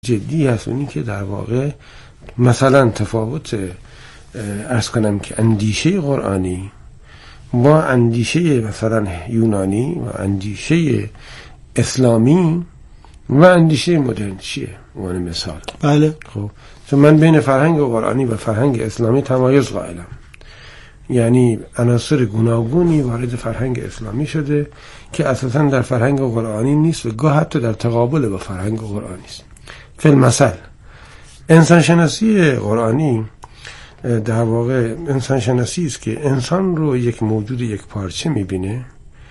جدی هست، اونی که در واقع مثلا تفاوت عرض کنم که اندیشه قرآنی با اندیشه مثلا یونانی و اندیشه اسلامی و اندیشه مدرن چیه؟ عنوان مثال. بله. خب چون من بین فرهنگ قرآنی و فرهنگ اسلامی تمایز قائلم، یعنی عناصر گوناگونی وارد فرهنگ اسلامی شده که اساسا در فرهنگ قرآنی نیست و گاه حتی در تقابل با فرهنگ قرآنی است. فی المثل انسان شناسی قرآنی در واقع انسان شناسی است که انسان رو یک موجود یک پارچه میبینه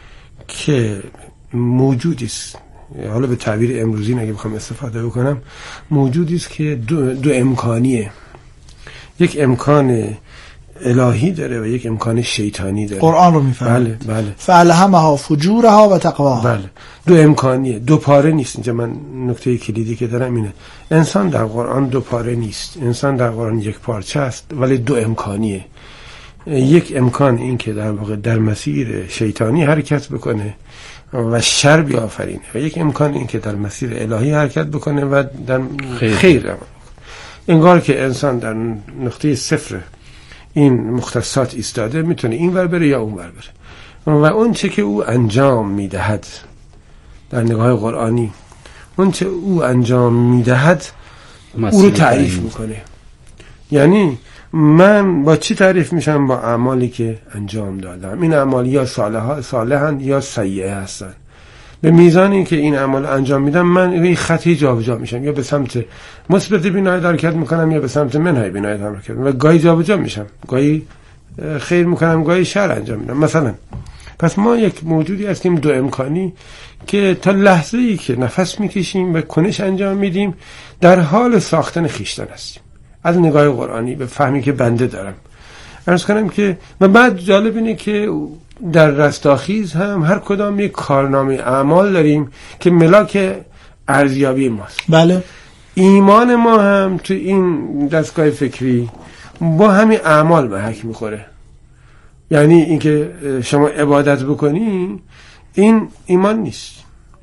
که موجودی است، حالا به تعبیر امروزی اگه بخوام استفاده بکنم، موجودی است که دو امکانیه، یک امکان الهی داره و یک امکان شیطانی داره. قرآن رو میفهمید. بله بله. فالهمها فجورها و تقواها. بله، دو امکانیه، دو پاره نیست. اینجا من نکته کلیدی که دارم اینه، انسان در قرآن دو پاره نیست، انسان در قرآن یک پارچه است ولی دو امکانیه. یک امکان این که در واقع در مسیر شیطانی حرکت بکنه و شر بیافرینه و یک امکان این که در مسیر الهی حرکت بکنه و در خیر. انگار که انسان در نقطه صفر این مختصات ایستاده، میتونه این ور بره یا اون ور بره و اون چه که او انجام میدهد در نگاه قرآنی، اون چه او انجام میدهد او رو تعریف میکنه. یعنی من با چی تعریف میشم؟ با اعمالی که انجام دادم. این اعمال یا صالحن یا سیئه هستن. به میزانی که این اعمال انجام میدم من این خطی جابجا میشم، یا به سمت مثبت بینایی حرکت میکنم یا به سمت منهای بینایی حرکت میکنم و گاهی جابجا میشم، گاهی خیر میکنم گاهی شر انجام میدم مثلا. پس ما یک موجودی هستیم دو امکانی که تا لحظه ای که نفس میکشیم و کنش انجام میدیم در حال ساختن خویشتن هستیم. از نگاه قرآنی به فهمی که بنده دارم عرض کنم که و بعد جالب اینه که در رستاخیز هم هر کدام یک کارنامه اعمال داریم که ملاک ارزیابی ماست. بله. ایمان ما هم تو این دستگاه فکری با همین اعمال محک میخوره. یعنی اینکه شما عبادت بکنی این ایمان نیست.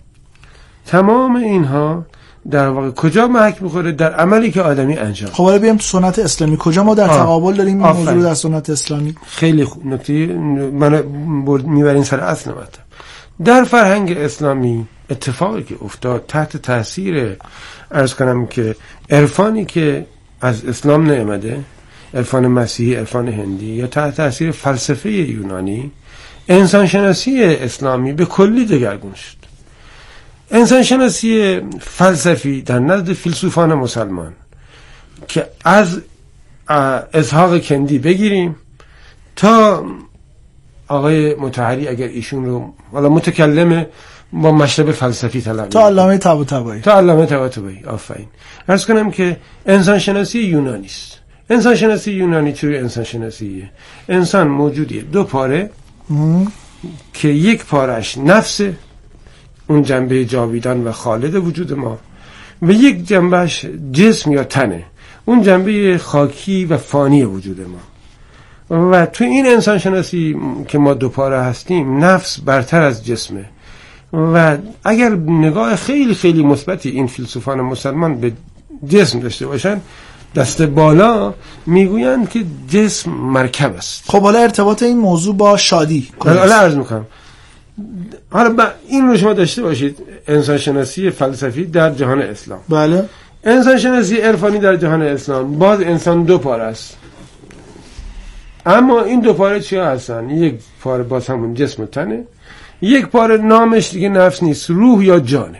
تمام اینها در واقع کجا محک میخوره؟ در عملی که آدمی انجام. خب حالا بیام تو سنت اسلامی، کجا ما در تقابل داریم این موضوع در سنت اسلامی؟ خیلی خوب نکته من میبرین سر اصل مطلب. در فرهنگ اسلامی اتفاقی که افتاد تحت تاثیر عرض کنم که عرفانی که از اسلام نیامده، عرفان مسیحی، عرفان هندی، یا تحت تاثیر فلسفه یونانی، انسان شناسی اسلامی به کلی دگرگون شد. انسان شناسی فلسفی در نزد فیلسوفان مسلمان که از اسحاق کندی بگیریم تا آقای مطهری، اگر ایشون رو والا متکلم با مشرب فلسفی طلب، تا علامه طباطبایی، آفرین، عرض کنم که انسان شناسی یونانی است. انسان شناسی یونانی چوری انسان شناسیه؟ انسان موجودیه دو پاره که یک پارش نفس، اون جنبه جاویدان و خالد وجود ما، و یک جنبهش جسم یا تنه، اون جنبه خاکی و فانی وجود ما. و تو این انسان شناسی که ما دو پاره هستیم، نفس برتر از جسمه. و اگر نگاه خیلی خیلی مثبتی این فیلسوفان مسلمان به جسم داشته باشن، دست بالا میگویند که جسم مرکب است. خب حالا ارتباط این موضوع با شادی حالا عرض میکنم. حالا این رو شما داشته باشید، انسان شناسی فلسفی در جهان اسلام، بله، انسان شناسی عرفانی در جهان اسلام، باز انسان دو پاره است. اما این دو پاره چیا هستن؟ یک پاره باز همون جسم و تنه، یک پاره نامش دیگه نفس نیست، روح یا جانه.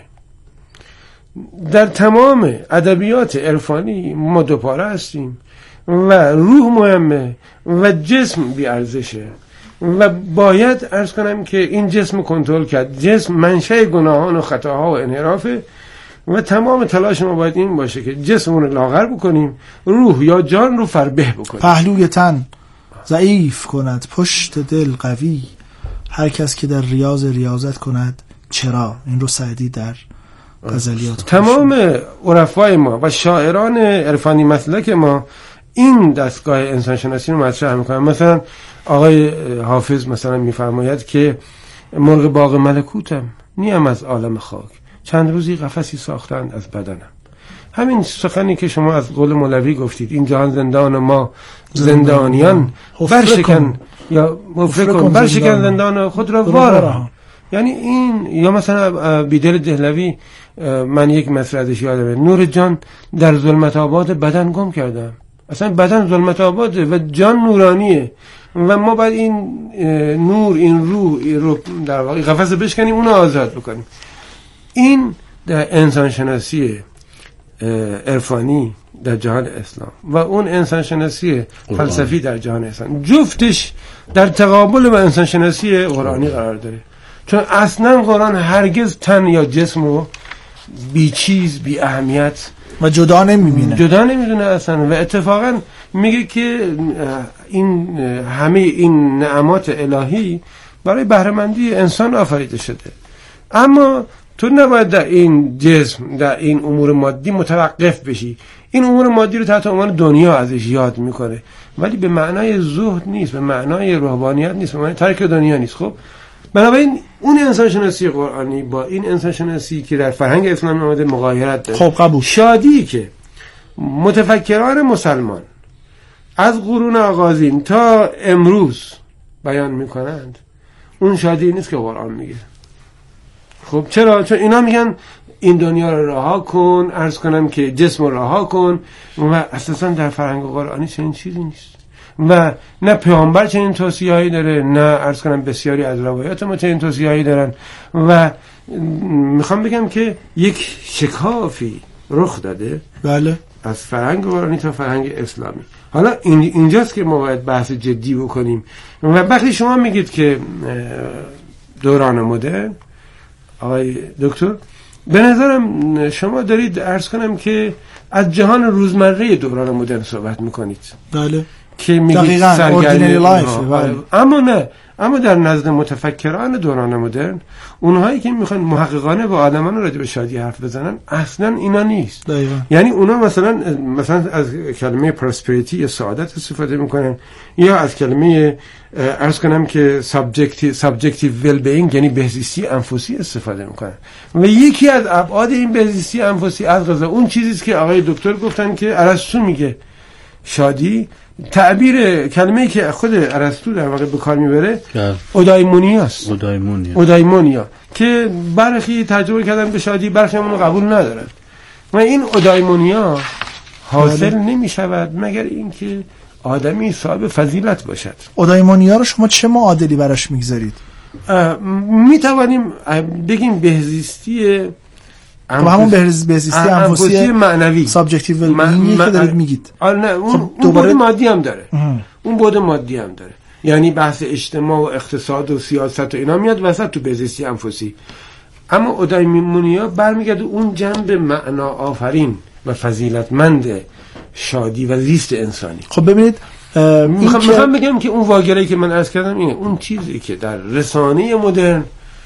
در تمام ادبیات عرفانی ما دو پاره هستیم و روح مهمه و جسم بی ارزشه و باید عرض کنم که این جسم کنترل کرد. جسم منشأ گناهان و خطاها و انحرافه و تمام تلاش ما باید این باشه که جسمون رو لاغر بکنیم، روح یا جان رو فربه بکنیم. پهلوی تن ضعیف کند، پشت دل قوی، هر کس که در ریاضت کند چرا. این رو سعدی در غزلیات. تمام عرفای ما و شاعران عرفانی مسلک ما این دستگاه انسان شناسی رو مطرح میکنن. مثلا آقای حافظ مثلا میفرماید که مرغ باغ ملکوتم، نیم از عالم خاک، چند روزی قفسی ساختند از بدنم. همین سخنی که شما از قول مولوی گفتید، این جهان زندان ما زندانیان برشکن یا مفرکن برشکن زندان خود را وارها. یعنی این، یا مثلا بیدل دهلوی، من یک مصرع ازش یادمه، نور جان در ظلمت آباد بدن گم کردم. اصلا بدن ظلمت آباده و جان نورانیه و ما باید این نور، این روح رو در واقع قفس بشکنیم، اونو آزاد بکنیم. این در انسان شناسی عرفانی در جهان اسلام و اون انسان شناسی فلسفی در جهان اسلام، جفتش در تقابل با انسان شناسی قرآنی قرار داره. چون اصلا قرآن هرگز تن یا جسم رو بی چیز، بی اهمیت و جدا نمیدونه اصلا. و اتفاقا میگه که این همه این نعمات الهی برای بهره‌مندی انسان آفریده شده، اما تو نباید در این جسم، در این امور مادی متوقف بشی. این امور مادی رو تحت عنوان دنیا ازش یاد میکنه، ولی به معنای زهد نیست، به معنای روحانیت نیست، به معنای ترک دنیا نیست. خب بنابراین اون انسان شناسی قرآنی با این انسان شناسی که در فرهنگ اسلامی آمده مغایرت داره. خب قبول. شادی که متفکران مسلمان از قرون آغازین تا امروز بیان میکنند، اون شادی نیست که قرآن میگه. خب چرا؟ چون اینا میگن این دنیا رو رها کن، عرض کنم که جسم رو رها کن، و اساسا در فرهنگ قرآنی چنین چیزی نیست و نه پیامبر چنین توصیه‌ای داره، نه عرض کنم بسیاری از روایات ما چنین توصیه‌ای دارن. و میخوام بگم که یک شکافی رخ داده، بله، از فرهنگ قرآنی تا فرهنگ اسلامی. حالا اینجاست که ما باید بحث جدی بکنیم. و وقتی شما میگید که دوران مدرن، آقای دکتر، به نظرم شما دارید عرض کنم که از جهان روزمره دوران مدرن صحبت میکنید. بله، که میگید سرگرمی، اما در نزد متفکران دوران مدرن، اونهایی که میخوان محققانه با آدمان راجع به شادی حرف بزنن، اصلا اینا نیست. دقیقا. یعنی اونا مثلا از کلمه پراسپریتی یا سعادت استفاده میکنن، یا از کلمه عرض کنم که سابجکتیو ویل بینگ، یعنی بهزیستی انفسی استفاده میکنن. و یکی از ابعاد این بهزیستی انفسی از قضا اون چیزیست که آقای دکتر گفتن که ارسطو میگه شادی، تعبیر کلمه‌ای که خود ارسطو در واقع به کار میبره اودایمونیاست. اودایمونیا که برخی تجربه کردن به شادی، برخی اونو قبول ندارن. و این اودایمونیا حاصل نمیشود مگر اینکه آدمی صاحب فضیلت باشد. اودایمونیا رو شما چه معادلی براش میگذارید؟ میتوانیم بگیم بهزیستی، همون بهزیستی انفسی معنوی، سابجکتیو ویل که دارید میگید. نه، اون بود مادی هم داره. اون بود مادی هم داره، یعنی بحث اجتماع و اقتصاد و سیاست و اینا میاد وسط تو بهزیستی انفسی. اما اودایمونیا برمیگرده اون جنب معنا آفرین و فضیلتمند شادی و زیست انسانی. خب ببینید، میخوام بگم که اون واگرایی که من عرض کردم اینه، اون چیزی که در رسانه مدرن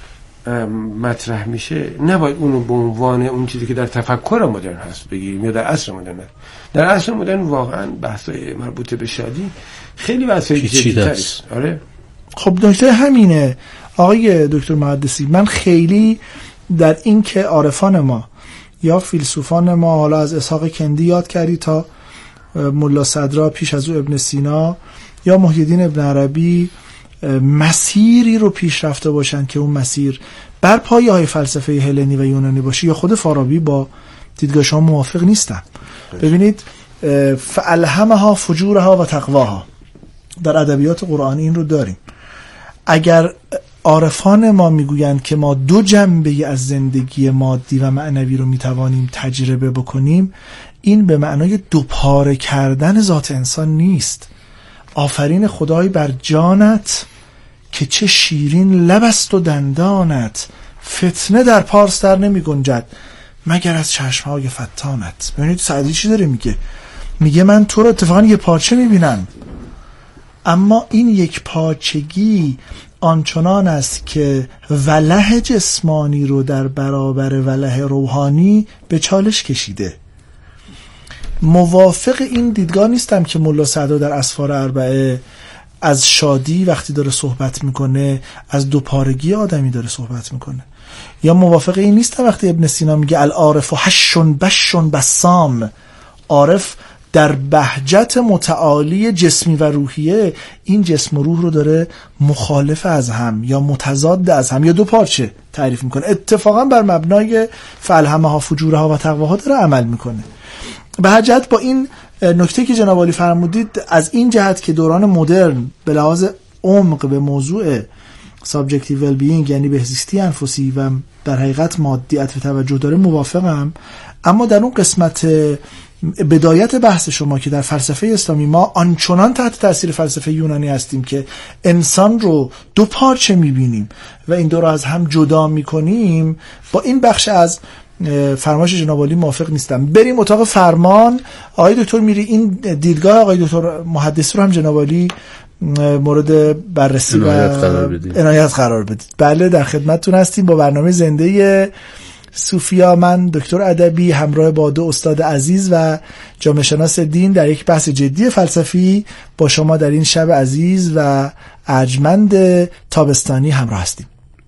مطرح میشه نباید اونو به عنوان اون چیزی که در تفکر مدرن هست بگیریم یا در عصر مدرن هست. در عصر مدرن واقعا بحثای مربوط به شادی خیلی بحثای جدی‌تره. آره. خب نکته همینه آقای دکتر مهندسی، من خیلی در این که عارفان ما یا فیلسوفان ما، حالا از اسحاق کندی یاد کردی تا ملا صدرا، پیش از او ابن سینا یا محی الدین ابن عربی، مسیری رو پیش رفته باشن که اون مسیر بر پایه‌های فلسفه هلنی و یونانی باشه، یا خود فارابی با دیدگاهش موافق نیستن. ببینید، فالهمها فجورها و تقواها، در ادبیات قرآنی این رو داریم. اگر عارفان ما میگویند که ما دو جنبه از زندگی مادی و معنوی رو میتوانیم تجربه بکنیم، این به معنای دوپاره کردن ذات انسان نیست. آفرین خدای بر جانت که چه شیرین لب است و دندانت، فتنه در پارس در نمی گنجد مگر از چشمهای فتانت. ببینید سعدی چی داره میگه من تو رو اتفاقا یه پارچه میبینم، اما این یک پارچگی آنچنان است که وله جسمانی رو در برابر وله روحانی به چالش کشیده. موافق این دیدگاه نیستم که ملا صدرا در اسفار اربعه از شادی وقتی داره صحبت میکنه از دوپارگی آدمی داره صحبت میکنه. یا موافق این نیستم وقتی ابن سینا میگه العارف حش بش بسام، عارف در بهجت متعالی جسمی و روحیه این جسم و روح رو داره مخالف از هم یا متضاد از هم یا دو پارچه تعریف میکنه، اتفاقا بر مبنای فالهمها فجورها و تقواها داره عمل میکنه. به هر جهت با این نکته که جناب عالی فرمودید، از این جهت که دوران مدرن به لحاظ عمق به موضوع سابجکتیو ویل بینگ یعنی بهزیستی انفسی و در حقیقت مادیت و توجه داره موافقم، اما در اون قسمت بدایت بحث شما که در فلسفه اسلامی ما آنچنان تحت تاثیر فلسفه یونانی هستیم که انسان رو دو پارچه میبینیم و این دو رو از هم جدا میکنیم، با این بخش از فرمایش جناب عالی موافق نیستم. بریم اتاق فرمان. آقای دکتر میری این دیدگاه آقای دکتر محدثی رو هم جناب عالی مورد بررسی و عنایت قرار بدید. بله در خدمتتون هستیم با برنامه زنده صوفیا. من دکتر ادبی همراه با دو استاد عزیز و جامعه شناس دین در یک بحث جدی فلسفی با شما در این شب عزیز و ارجمند تابستانی همراه هستیم.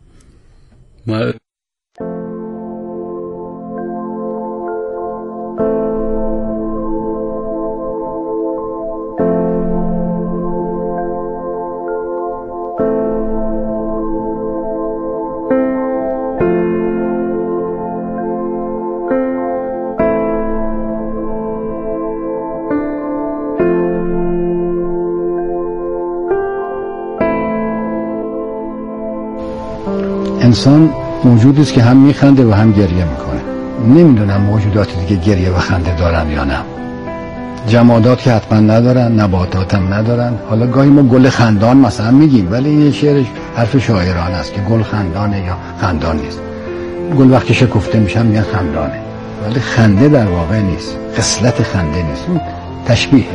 انسان موجودی است که هم میخنده و هم گریه میکنه. نمیدونم موجودات دیگه گریه و خنده دارن یا نه. جمادات که حتما ندارن، نباتات هم ندارن. حالا گاهی ما گل خندان مثلا میگیم، ولی یه شعرش حرف شاعرانه است که گل خندانه یا خندان نیست. گل وقتی شکفته میشن میگن خندانه، ولی خنده در واقع نیست، خصلت خنده نیست، تشبیهه.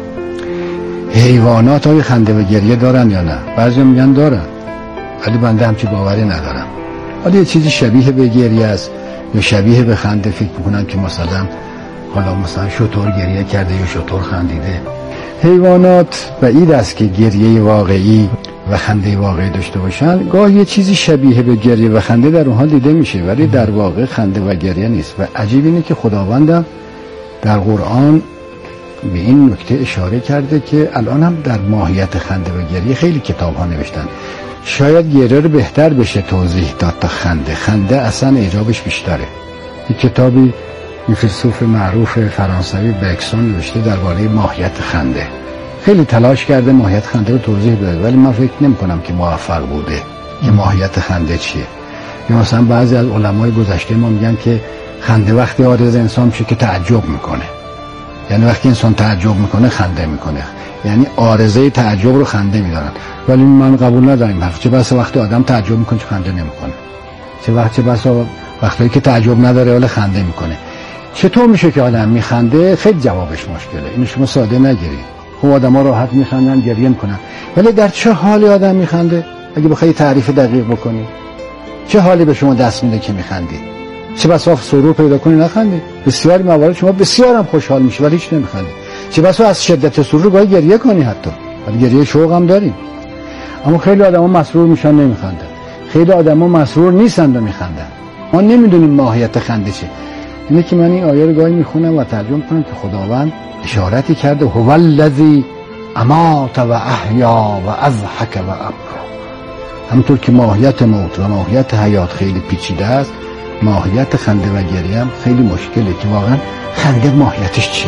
حیوانات های خنده و گریه دارن یا نه؟ بعضی میگن دارن، ولی بنده همچی باوری ندارم. حالا یه چیزی شبیه به گریه است یا شبیه به خنده فکر میکنن که مثلا شتر گریه کرده یا شتر خندیده. حیوانات بعید است که گریه واقعی و خنده واقعی داشته باشن. گاهی یه چیزی شبیه به گریه و خنده در اونها دیده میشه، ولی در واقع خنده و گریه نیست. و عجیب اینه که خداوندم در قرآن به این نکته اشاره کرده که الان هم در ماهیت خنده و گریه خیلی کتاب ها نوشتن. شاید گریه رو بهتر بشه توضیح داد تا خنده اصلا اعجابش بیشتره. یک کتابی این فیلسوف معروف فرانسوی بکسون نوشته درباره ماهیت خنده. خیلی تلاش کرده ماهیت خنده رو توضیح بده، ولی من فکر نمی کنم که موفق بوده که ماهیت خنده چیه. یا مثلا بعضی از علمای گذشته ما میگن که خنده وقتی عارض انسان میشه که تعجب میکنه، یعنی وقتی انسان تعجب میکنه خنده میکنه، یعنی عارضه تعجب رو خنده میدارن. ولی من قبول ندارم. چه بسا وقتی آدم تعجب میکنه چه خنده نمیکنه، چه بسا وقتی که تعجب نداره ولی خنده میکنه. چطور میشه که آدم میخنده؟ خیلی جوابش مشکله. اینو شما ساده نگیرید. خب آدم‌ها راحت میخندن، گریه میکنن، ولی در چه حالی آدم میخنده؟ اگه بخوای تعریف دقیق بکنی چه حالی به شما دست میده که میخندی؟ چه بسا سرور پیدا کنی نخندی؟ بسیاری موارد شما بسیار هم خوشحال میشی ولی هیچ نمیخندی. چه بسا از شدت سرور گاهی گریه کنی، حتی ولی گریه شوق هم داریم. اما خیلی آدما مسرور میشن نمیخندن، خیلی آدما مسرور نیستن و میخندن. ما نمیدونیم ماهیت خنده چیه. اینه که من این آیه رو گاهی میخونم و ترجمه میکنم که خداوند اشارتی کرده هو الذی امات و احیا و اضحک و ابکا. همونطور که ماهیت موت و ماهیت حیات خیلی پیچیده است، ماهیت خنده و گریه هم خیلی مشکله که واقعا خنده ماهیتش چیه.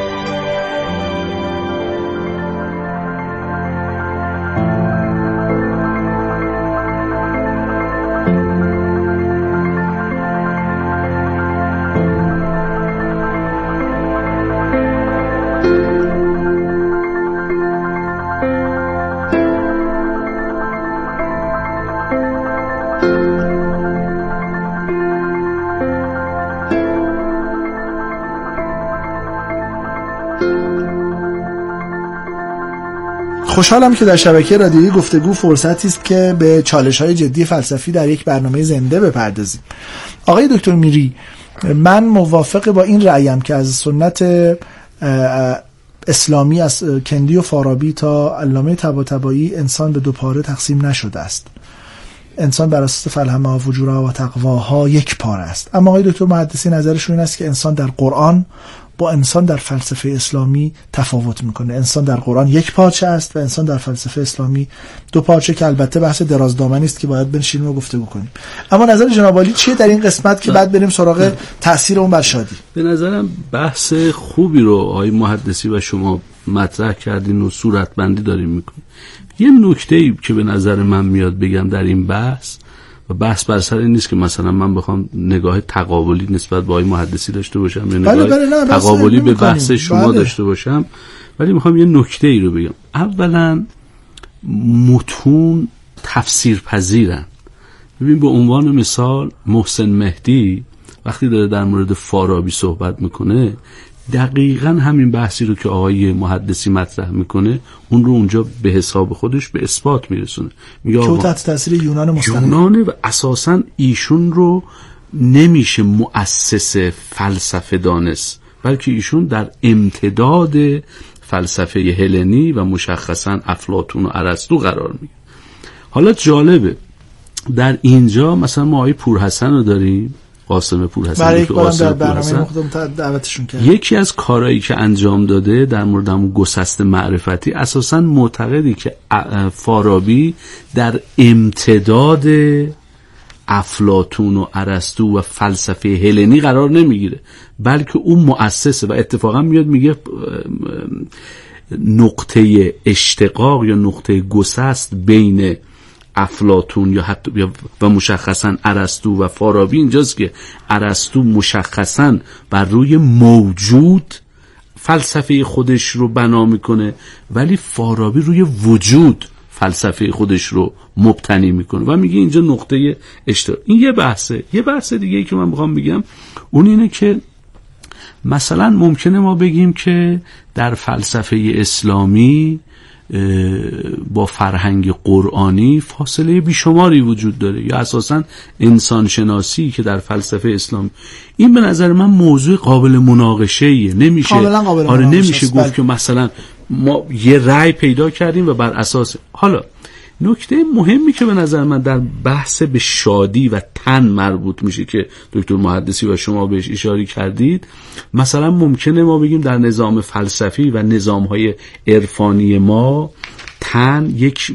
خوشحالم که در شبکه رادیویی گفتگو فرصتی است که به چالش‌های جدی فلسفی در یک برنامه زنده بپردازیم. آقای دکتر میری، من موافق با این رأیم که از سنت اسلامی از کندی و فارابی تا علامه طباطبایی انسان به دو پاره تقسیم نشده است. انسان بر اساس فلهمه و فجورها و تقواها یک پاره است. اما آقای دکتر محدثی نظرشون این است که انسان در قرآن با انسان در فلسفه اسلامی تفاوت میکنه. انسان در قرآن یک پارچه است و انسان در فلسفه اسلامی دو پارچه، که البته بحث درازدامنی است که باید بنشینیم و گفتگو کنیم. اما نظر جناب عالی چیه در این قسمت که بعد بریم سراغ تاثیر اون بر شادی؟ به نظرم بحث خوبی رو آقای محدثی و شما مطرح کردین و صورتبندی داریم میکنیم. یه نکته‌ای که به نظر من میاد بگم در این بحث، و بحث بر سر این نیست که مثلا من بخوام نگاه تقابلی نسبت به آقای محدثی داشته باشم یا نگاه تقابلی به بحث شما داشته باشم، ولی میخوام یه نکته‌ای رو بگم. اولا متون تفسیر پذیرن. ببین به عنوان مثال محسن مهدی وقتی داره در مورد فارابی صحبت میکنه، دقیقاً همین بحثی رو که آقای محدثی مطرح میکنه اون رو اونجا به حساب خودش به اثبات میرسونه. میگه که تحت تاثیر یونان مستند یونانه و اساساً ایشون رو نمیشه مؤسس فلسفه دانست، بلکه ایشون در امتداد فلسفه هلنی و مشخصاً افلاطون و ارسطو قرار میگیره. حالا جالبه در اینجا مثلا ما آقای پورحسن رو داریم، قاسم پورحسن، برای یک بارم در برنامه مقدم دعوتشون کرد. یکی از کارهایی که انجام داده در مورد همون گسست معرفتی، اساساً معتقدی که فارابی در امتداد افلاطون و ارسطو و فلسفه هلنی قرار نمیگیره، بلکه اون مؤسسه و اتفاقا میاد میگه نقطه اشتقاق یا نقطه گسست بین افلاطون یا حتی و مشخصاً ارسطو و فارابی اینجاست که ارسطو مشخصاً بر روی موجود فلسفه خودش رو بنا میکنه، ولی فارابی روی وجود فلسفه خودش رو مبتنی میکنه و میگه اینجا نقطه اشتراک. این یه بحثه. یه بحث دیگه ای که من میخوام بگم اون اینه که مثلا ممکنه ما بگیم که در فلسفه اسلامی با فرهنگ قرآنی فاصله بیشماری وجود داره، یا اساساً انسان شناسی که در فلسفه اسلام، این به نظر من موضوع قابل مناقشه‌ایه. نمیشه گفت که مثلا ما یه رأی پیدا کردیم و بر اساس. حالا نکته مهمی که به نظر من در بحث به شادی و تن مربوط میشه که دکتر محدثی و شما بهش اشاره کردید، مثلا ممکنه ما بگیم در نظام فلسفی و نظام‌های عرفانی ما تن یک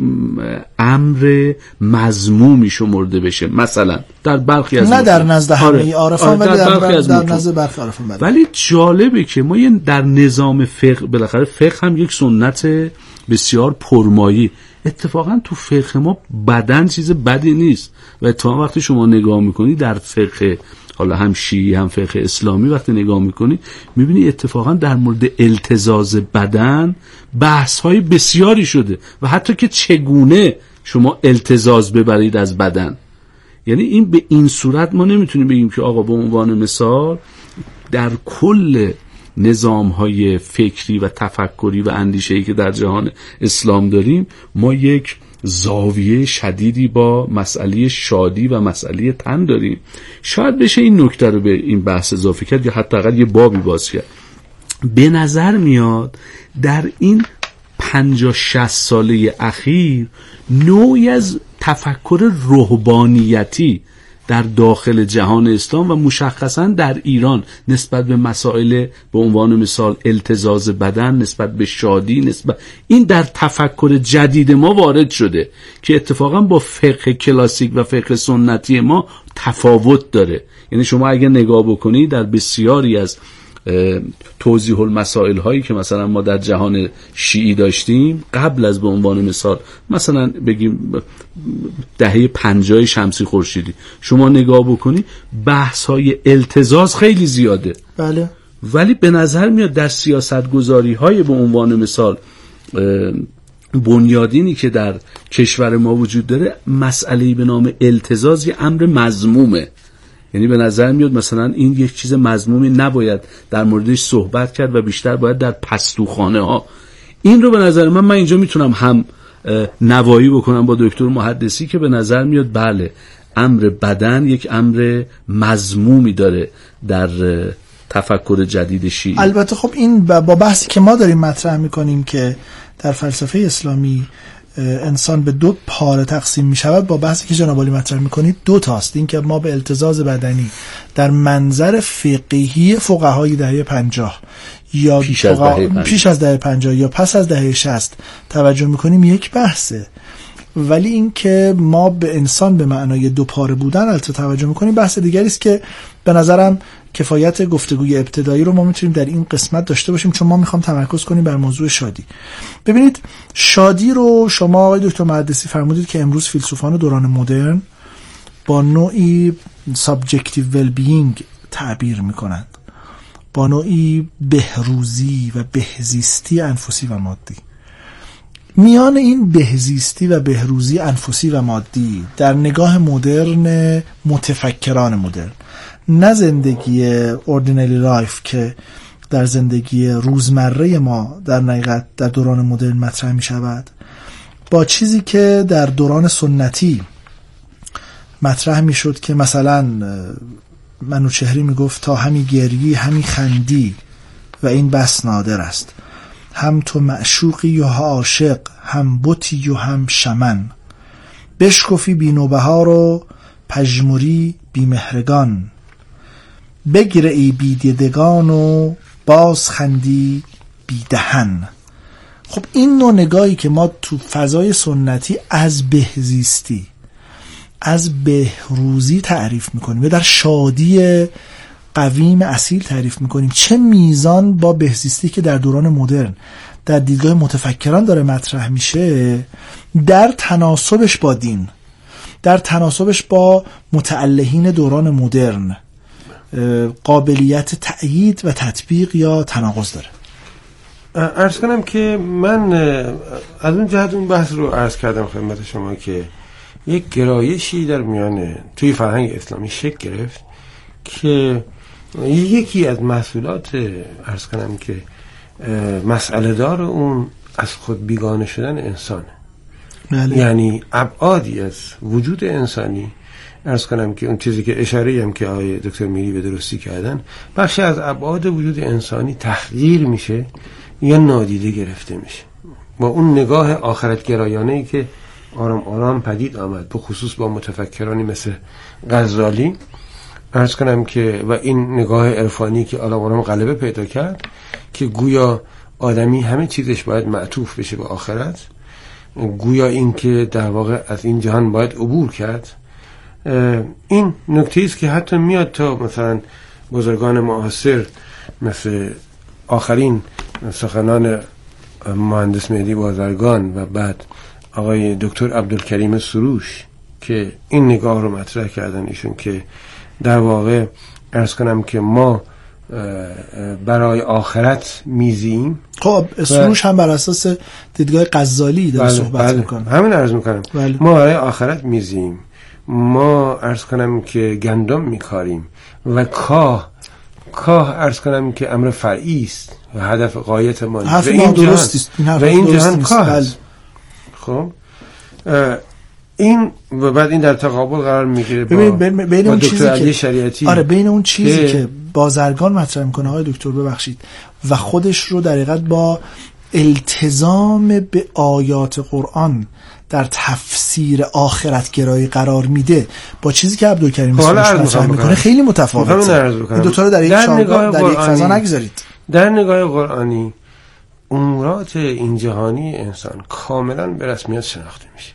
امر مذمومی شمرده بشه، مثلا در برخی از نه در نزد همه عارفان ولی در نزد برخی عارفان. ولی جالبه که ما در نظام فقه، بالاخره فقه هم یک سنت بسیار پرمایی، اتفاقا تو فقه ما بدن چیز بدی نیست و اتفاقا وقتی شما نگاه میکنی در فقه، حالا هم شیعی هم فقه اسلامی، وقتی نگاه میکنی میبینی اتفاقا در مورد التزاز بدن بحث های بسیاری شده و حتی که چگونه شما التزاز ببرید از بدن. یعنی این به این صورت ما نمیتونیم بگیم که آقا به عنوان مثال در کل نظام‌های فکری و تفکری و اندیشه‌ای که در جهان اسلام داریم ما یک زاویه شدیدی با مسئله شادی و مسئله تن داریم. شاید بشه این نکته رو به این بحث اضافه کرد یا حداقل یه بابی باز کرد. به نظر میاد در این 50-60 ساله اخیر نوعی از تفکر رهبانیتی در داخل جهان اسلام و مشخصاً در ایران نسبت به مسائل به عنوان مثال التزاز بدن، نسبت به شادی، این در تفکر جدید ما وارد شده که اتفاقاً با فقه کلاسیک و فقه سنتی ما تفاوت داره. یعنی شما اگه نگاه بکنید در بسیاری از توضیح المسائل هایی که مثلا ما در جهان شیعی داشتیم قبل از به عنوان مثال مثلا بگیم دهه 50 شمسی خورشیدی، شما نگاه بکنی بحث های التزاز خیلی زیاده. بله. ولی به نظر میاد در سیاست گذاری های به عنوان مثال بنیادینی که در کشور ما وجود داره مسئله‌ای به نام التزاز یه امر مذمومه. یعنی به نظر میاد مثلا این یک چیز مذمومی نباید در موردش صحبت کرد و بیشتر باید در پستوخانه ها. این رو به نظر من اینجا میتونم هم نوایی بکنم با دکتر محدثی که به نظر میاد بله امر بدن یک امر مذمومی داره در تفکر جدید شیعی. البته خب این با بحثی که ما داریم مطرح میکنیم که در فلسفه اسلامی انسان به دو پاره تقسیم می شود با بحثی که جناب عالی مطرح می کنید دو تاست. این که ما به التزاز بدنی در منظر فقهی فقهای دهه 50 یا پیش از دهه 50 یا پس از دهه 60 توجه می کنیم یک بحثه، ولی این که ما به انسان به معنای دو پاره بودن البته توجه می کنیم بحث دیگری است که به نظرم کفایت گفتگوی ابتدایی رو ما میتونیم در این قسمت داشته باشیم، چون ما میخوام تمرکز کنیم بر موضوع شادی. ببینید شادی رو شما آقای دکتر مقدسی فرمودید که امروز فیلسوفان دوران مدرن با نوعی subjective well-being تعبیر میکنند، با نوعی بهروزی و بهزیستی انفسی و مادی. میان این بهزیستی و بهروزی انفسی و مادی در نگاه مدرن متفکران مدرن، نه زندگی ordinary life که در زندگی روزمره ما در حقیقت در دوران مدرن مطرح می شود، با چیزی که در دوران سنتی مطرح می شد که مثلا منوچهری می گفت تا همی گریی همی خندی و این بس نادر است، هم تو معشوقی و عاشق، هم بتی و هم شمن، بشکفی بی نوبهار و پژمری بی مهرگان، بگیره ای بی دیدگان و باز خندی بی دهن. خب این نوع نگاهی که ما تو فضای سنتی از بهزیستی از بهروزی تعریف میکنیم و در شادی قویم اصیل تعریف میکنیم، چه میزان با بهزیستی که در دوران مدرن در دیدگاه متفکران داره مطرح میشه در تناسبش با دین، در تناسبش با متألهین دوران مدرن قابلیت تأیید و تطبیق یا تناقض داره. عرض کنم که من از اون جهت اون بحث رو عرض کردم خدمت شما که یک گرایشی در میان توی فرهنگ اسلامی شکل گرفت که یکی از محصولات عرض کنم که مسئله دار اون از خود بیگانه شدن انسانه. یعنی ابعادی از وجود انسانی، عرض کنم که اون چیزی که اشاره هم که آقای دکتر میری به درستی کردن، بخشی از ابعاد وجود انسانی تحقیر میشه یا نادیده گرفته میشه با اون نگاه آخرت گرایانه‌ای که آرام آرام پدید آمد، به خصوص با متفکرانی مثل غزالی، عرض کنم که و این نگاه عرفانی که آرام آرام غلبه پیدا کرد که گویا آدمی همه چیزش باید معطوف بشه به آخرت، گویا این که در واقع از این جهان باید عبور کرد. این نکته است که حتی میاد تا مثلا بزرگان معاصر مثل آخرین سخنان مهندس مهدی بازرگان و بعد آقای دکتر عبدالکریم سروش که این نگاه رو مطرح کردن ایشون که در واقع عرض کنم که ما برای آخرت میزیم. خب سروش هم بر اساس دیدگاه غزالی داره صحبت میکنه. همین عرض میکنم ما برای آخرت میزیم، ما عرض کنم که گندم میکاریم و کاه عرض کنم که امر فرعی است و هدف غایت ما و این جهان و این جهان کاه است. خب این و بعد این در تقابل قرار میگیره بین اون چیزی که شریعتی، آره بین اون چیزی که بازرگان مطرح میکنه آقای دکتر ببخشید و خودش رو در حقیقت با التزام به آیات قرآن در تفسیر آخرت گرایی قرار میده با چیزی که عبدالکریم مطرح میکنه خیلی متفاوته. این دو تا رو در یک شاگاه در یک فضا نگذارید. در نگاه قرآنی امورات این جهانی انسان کاملا به رسمیت شناخته میشه.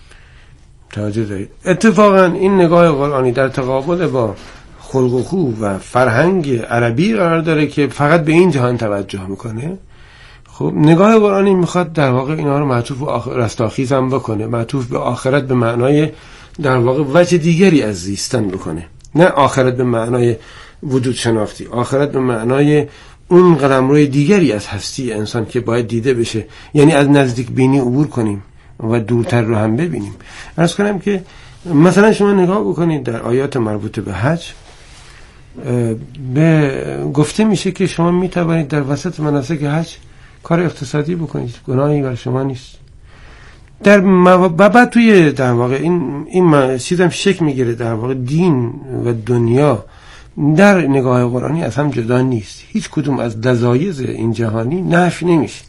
توجه دارید؟ اتفاقا این نگاه قرآنی در تقابل با خلق و خو و فرهنگ عربی قرار داره که فقط به این جهان توجه میکنه. خب نگاه قرآنی میخواد در واقع اینا رو معطوف به رستاخیز هم بکنه، معطوف به آخرت به معنای در واقع وجه دیگری از زیستن بکنه، نه آخرت به معنای وجود شناختی، آخرت به معنای اون قلمروی دیگری از هستی انسان که باید دیده بشه، یعنی از نزدیک بینی عبور کنیم و دورتر رو هم ببینیم. عرض کنم که مثلا شما نگاه بکنید در آیات مربوط به حج گفته میشه که شما میتوانید در وسط مناسک حج کار اقتصادی بکنید، گناهی بر شما نیست. در بعد توی در واقع این چیزم شک میگیره در واقع دین و دنیا در نگاه قرآنی از هم جدا نیست. هیچ کدوم از لذایذ این جهانی نفی نمیشه.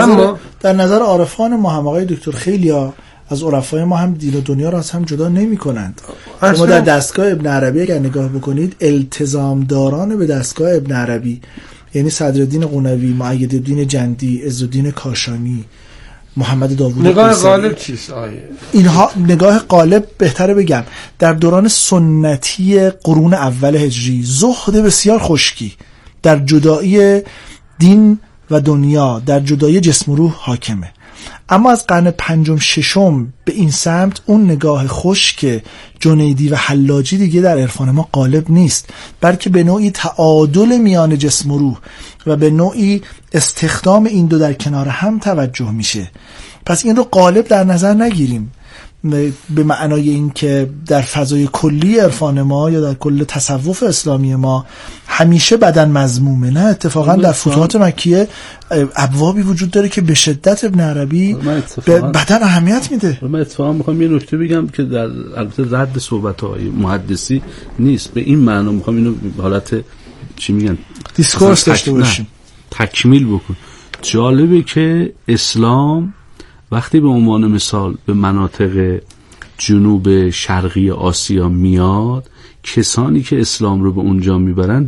در نظر عارفان ما هم آقای دکتر خیلیا از عرفای ما هم دین و دنیا را از هم جدا نمی کنند. شما در دستگاه ابن عربی اگر نگاه بکنید، التزامداران به دستگاه ابن عربی یعنی صدرالدین قونوی، مؤیدالدین جندی، عزالدین کاشانی، محمد داوود، نگاه غالب چیست آیه؟ اینها نگاه غالب بهتره بگم در دوران سنتی قرون اول هجری زهد بسیار خشکی در جدایی دین و دنیا، در جدایی جسم و روح حاکمه. اما از قرن پنجم ششم به این سمت اون نگاه خشک جنیدی و حلاجی دیگه در عرفان ما غالب نیست، بلکه به نوعی تعادل میان جسم و روح و به نوعی استخدام این دو در کنار هم توجه میشه. پس این رو غالب در نظر نگیریم به معنای این که در فضای کلی عرفان ما یا در کل تصوف اسلامی ما همیشه بدن مضمومه. نه، اتفاقا در فتوحات مکیه ابوابی وجود داره که به شدت ابن عربی به بدن اهمیت میده. من اتفاقا میخوام یه نکته بگم که در البته رد صحبت‌های محدثی نیست، به این معنا میخوام اینو حالت چی میگن دیسکورس داشته باشیم، تکمیل بکن. جالبه که اسلام وقتی به عنوان مثال به مناطق جنوب شرقی آسیا میاد، کسانی که اسلام رو به اونجا میبرن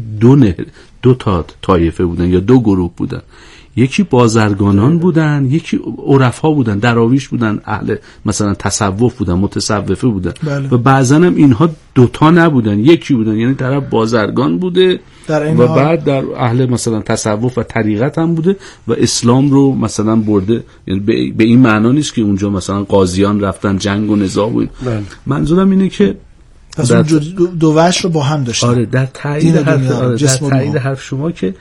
دو تا طایفه بودن یا دو گروه بودن. یکی بازرگانان بودن، یکی عرفا بودن، دراویش بودن، اهل مثلا تصوف بودن، متصوفه بودن. بله. و بعضا هم اینها دوتا نبودن، یکی بودن، یعنی طرف بازرگان بوده و بعد در اهل مثلا تصوف و طریقت هم بوده و اسلام رو مثلا برده. یعنی به این معنا نیست که اونجا مثلا قاضیان رفتن جنگ و نزاع بود. منظورم اینه که پس اون دو وجه رو با هم داشتن. آره، در تایید حرف شما که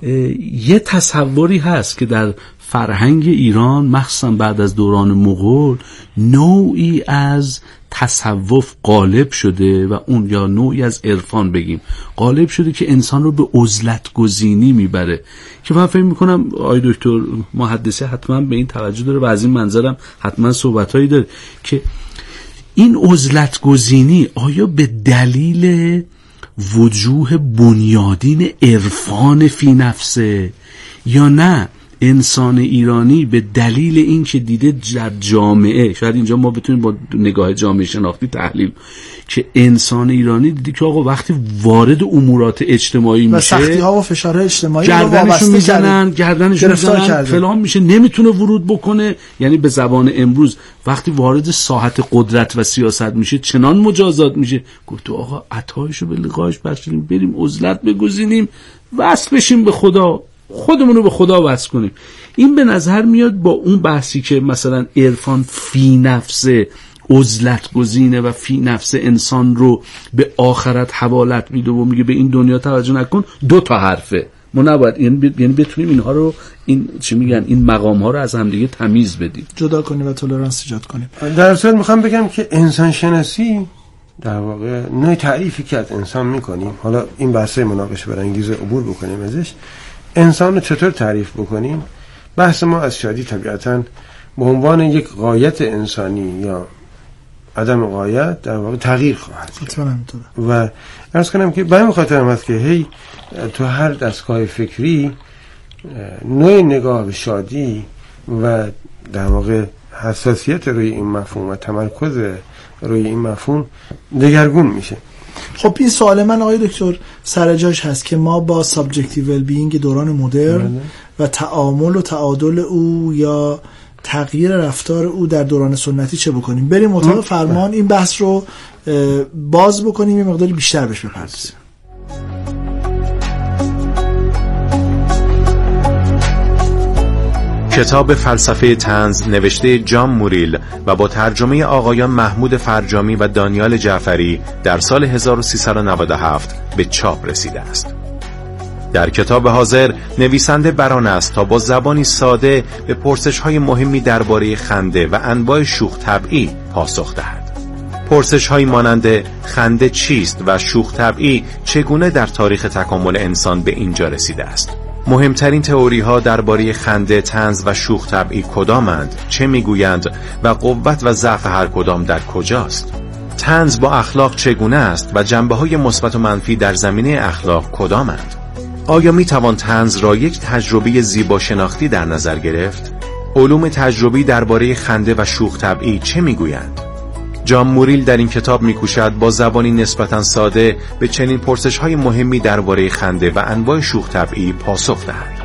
یه تصوری هست که در فرهنگ ایران مخصوصا بعد از دوران مغول نوعی از تصوف غالب شده و اون یا نوعی از عرفان بگیم غالب شده که انسان رو به عزلت گزینی میبره، که من فکر میکنم آقای دکتر محدثی حتما به این توجه داره و از این منظرم حتما صحبتایی داره که این عزلت گزینی آیا به دلیل وجوه بنیادین عرفان فی نفسه یا نه انسان ایرانی به دلیل این که دیده در جامعه، شاید اینجا ما بتونیم با نگاه جامعه شناختی تحلیل که انسان ایرانی دیده که آقا وقتی وارد امورات اجتماعی میشه و سختی ها و فشارهای اجتماعی گردنشو میزنن فلان میشه، نمیتونه ورود بکنه. یعنی به زبان امروز وقتی وارد ساحت قدرت و سیاست میشه چنان مجازات میشه. گفت آقا عطایشو به لقاش بخشیم، بریم عزلت بگزینیم، وصل بشیم به خدا، خودمونو به خدا وصل کنیم. این به نظر میاد با اون بحثی که مثلا عرفان فی نفسه عزلت گزینه و فی نفس انسان رو به آخرت حوالت میده و میگه به این دنیا توجه نکن، دو تا حرفه. ما نباید یعنی بتونیم اینها رو این چی میگن این مقام ها رو از هم دیگه تمیز بدیم، جدا کنیم و تولرانس ایجاد کنیم. در اصل میخوام بگم که انسان شناسی در واقع نوع تعریفی که از انسان میکنیم، حالا این بحث مناقشه برانگیز عبور بکنیم ازش، انسان رو چطور تعریف بکنیم. بحث ما از شادی طبیعتاً به عنوان یک غایت انسانی یا عدم غایت در واقع تغییر خواهد کرد. و عرض کنم که به این خاطر هم هست که هی تو هر دستگاه فکری نوع نگاه به شادی و در واقع حساسیت روی این مفهوم و تمرکز روی این مفهوم دگرگون میشه. خب این سوال من آقای دکتر سر جاش هست که ما با سابجکتیو ول بینگ دوران مدرن و تعامل و تعادل او یا تغییر رفتار او در دوران سنتی چه بکنیم؟ بریم اتاق فرمان این بحث رو باز بکنیم، یه مقداری بیشتر بهش بپردازیم. کتاب فلسفه طنز نوشته جان موریل و با ترجمه آقایان محمود فرجامی و دانیال جعفری در سال 1397 به چاپ رسیده است. در کتاب حاضر نویسنده برانه است تا با زبانی ساده به پرسش‌های مهمی درباره خنده و انواع شوخ طبعی پاسخ دهد. پرسش‌هایی مانند خنده چیست و شوخ طبعی چگونه در تاریخ تکامل انسان به اینجا رسیده است. مهمترین تئوری‌ها درباره خنده، طنز و شوخ طبعی کدامند، چه میگویند و قوت و ضعف هر کدام در کجاست. طنز با اخلاق چگونه است و جنبه‌های مثبت و منفی در زمینه اخلاق کدامند؟ آیا میتوان طنز را یک تجربه زیبا شناختی در نظر گرفت؟ علوم تجربی درباره خنده و شوخ طبعی چه میگویند؟ جان موریل در این کتاب میکوشد با زبانی نسبتاً ساده به چنین پرسش‌های مهمی درباره خنده و انواع شوخ طبعی پاسخ دهد.